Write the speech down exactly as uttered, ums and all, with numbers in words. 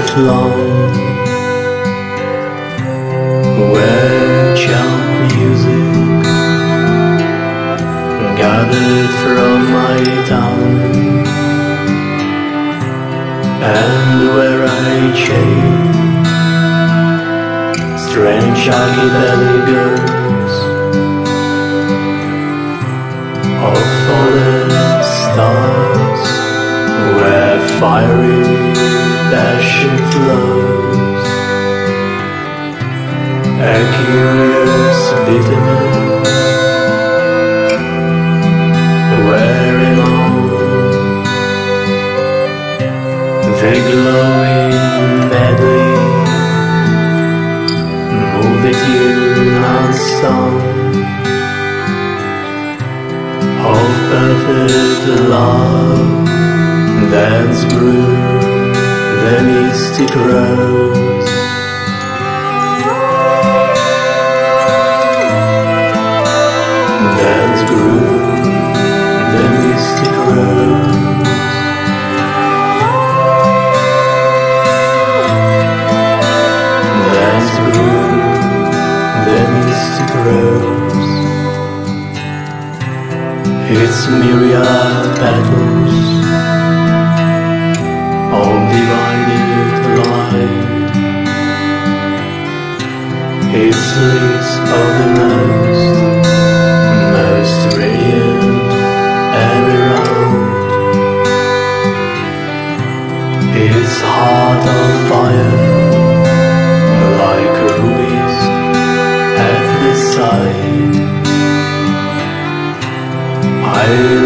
life long, where chant music gathered from my town, and where I chase strange shaggy belly girls of fallen stars, where fiery passion flows, a curious bitterness wearing on the glowing medley, move the tune unsung of perfect love, dance grew the mystic rose. Dance grew the mystic rose. Dance grew the mystic rose. Its myriad petals of divided light, its leaves of the most, most radiant ever round, its heart of fire, like rubies at the side. I